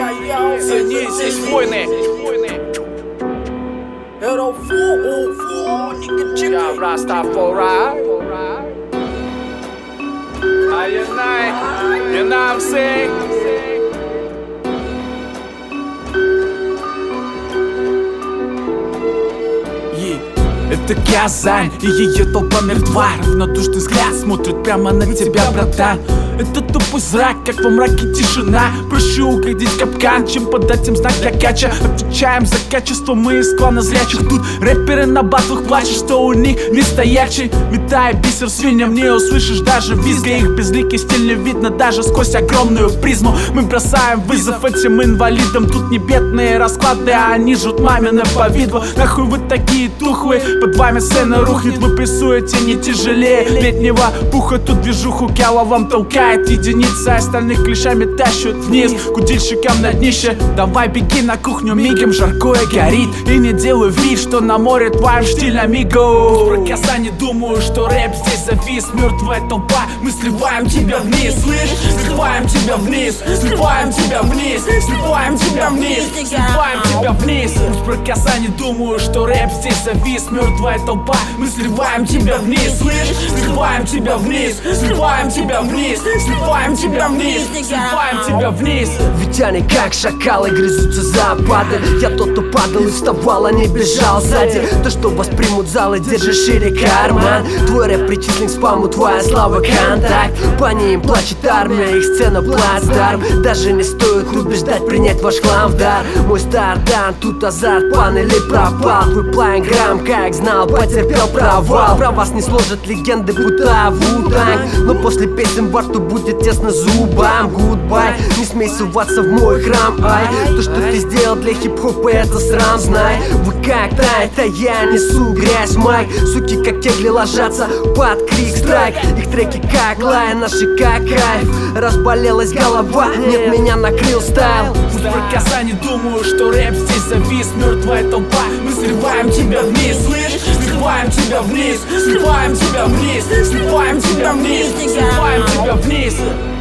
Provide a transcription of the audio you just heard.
Цени, здесь войны. Я Rastafari. You know what I'm saying? Это Казань, и ее толпа мертва. Равнодушный взгляд смотрит прямо на тебя, братан. Это тупой зрак, как во мраке тишина. Проще угодить в капкан, чем подать им знак для кача. Отвечаем за качество, мы из клана зрячих. Тут рэперы на батлах плачут, что у них не стоячий. Метая бисер свиньям, не услышишь даже визга. Их безликий стиль не видно даже сквозь огромную призму. Мы бросаем вызов этим инвалидам. Тут не бедные расклады, а они жут мамины повидло. Нахуй вы такие тухлые, под вами сцена рухнет. Вы прессуете не тяжелее летнего пуха. Тут движуху Кяла вам толкает единица, остальных клешами тащут вниз кудильщикам на днище. Давай беги на кухню, мигом жаркое горит. И не делай вид, что на море твоим штиль амиго. Про Казань думаю, что рэп здесь завис. Мертвая толпа, мы сливаем тебя вниз. Слышь, сливаем тебя вниз. Сливаем тебя вниз. Сливаем тебя вниз. Сливаем тебя вниз. Про Казань думаю, что рэп здесь завис. Мертвая толпа, мы сливаем тебя вниз. Слышь, сливаем тебя вниз. Сливаем тебя вниз. Сливаем тебя вниз, сливаем тебя вниз. Ведь они как шакалы грызутся за опады. Я тот, кто падал и вставал, а не бежал сзади. То, что воспримут залы, держи шире карман. Твой рэп причислен к спаму, твоя слава контакт. По ним плачет армия, их сцена плацдарм. Даже не стоит убеждать принять ваш хлам в дар. Мой стардан, тут азарт, пан или пропал. Твой план-грамм, как знал, потерпел провал. Про вас не сложат легенды, будто Ву-Танг. Но после песен во рту будет тесно зубам. Гудбай, не смей суваться в мой храм. Ай, то, что ты сделал для хип-хопа, это срам, знай. Вы как тает, а я несу грязь, майк. Суки как кегли ложатся под крик страйк. Их треки как лай, наши как кайф. Разболелась голова, нет, меня накрыл стайл. Про Казань думаю, что рэп здесь завис. Мертвая толпа, мы сливаем тебя вниз. Слышь, сливаем тебя вниз. Сливаем тебя вниз. Сливаем тебя вниз. Сливаем тебя вниз.